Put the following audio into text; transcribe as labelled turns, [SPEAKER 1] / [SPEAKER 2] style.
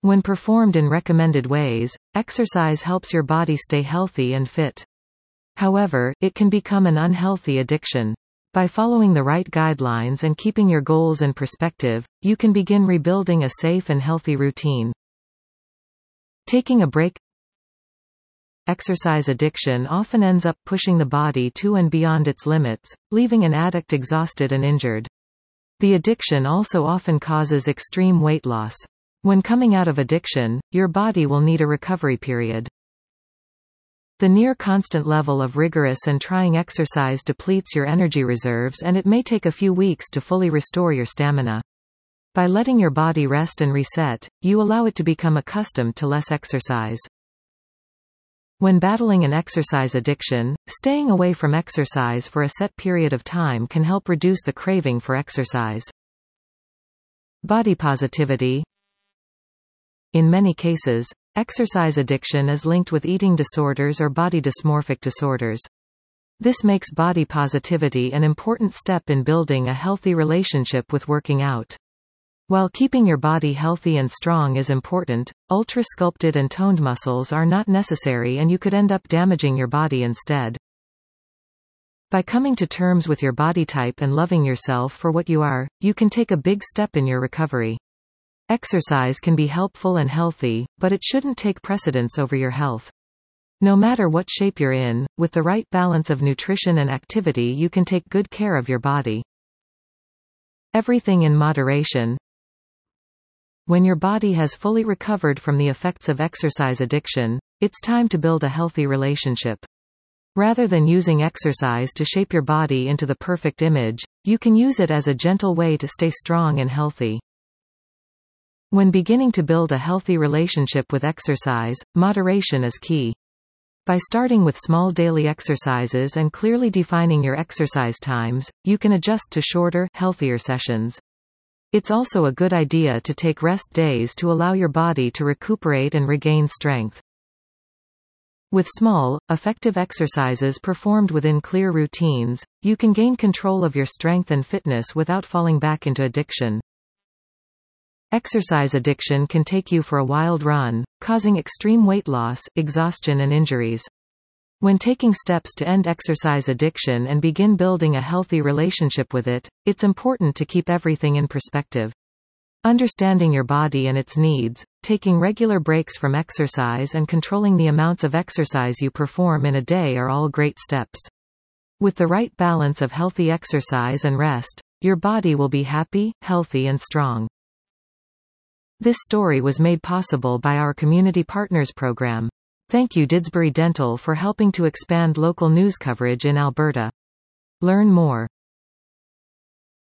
[SPEAKER 1] When performed in recommended ways, exercise helps your body stay healthy and fit. However, it can become an unhealthy addiction. By following the right guidelines and keeping your goals in perspective, you can begin rebuilding a safe and healthy routine. Taking a break. Exercise addiction often ends up pushing the body to and beyond its limits, leaving an addict exhausted and injured. The addiction also often causes extreme weight loss. When coming out of addiction, your body will need a recovery period. The near constant level of rigorous and trying exercise depletes your energy reserves, and it may take a few weeks to fully restore your stamina. By letting your body rest and reset, you allow it to become accustomed to less exercise. When battling an exercise addiction, staying away from exercise for a set period of time can help reduce the craving for exercise. Body positivity. In many cases, exercise addiction is linked with eating disorders or body dysmorphic disorders. This makes body positivity an important step in building a healthy relationship with working out. While keeping your body healthy and strong is important, ultra-sculpted and toned muscles are not necessary, and you could end up damaging your body instead. By coming to terms with your body type and loving yourself for what you are, you can take a big step in your recovery. Exercise can be helpful and healthy, but it shouldn't take precedence over your health. No matter what shape you're in, with the right balance of nutrition and activity, you can take good care of your body. Everything in moderation. When your body has fully recovered from the effects of exercise addiction, it's time to build a healthy relationship. Rather than using exercise to shape your body into the perfect image, you can use it as a gentle way to stay strong and healthy. When beginning to build a healthy relationship with exercise, moderation is key. By starting with small daily exercises and clearly defining your exercise times, you can adjust to shorter, healthier sessions. It's also a good idea to take rest days to allow your body to recuperate and regain strength. With small, effective exercises performed within clear routines, you can gain control of your strength and fitness without falling back into addiction. Exercise addiction can take you for a wild run, causing extreme weight loss, exhaustion and injuries. When taking steps to end exercise addiction and begin building a healthy relationship with it, it's important to keep everything in perspective. Understanding your body and its needs, taking regular breaks from exercise and controlling the amounts of exercise you perform in a day are all great steps. With the right balance of healthy exercise and rest, your body will be happy, healthy and strong. This story was made possible by our Community Partners program. Thank you Didsbury Dental for helping to expand local news coverage in Alberta. Learn more.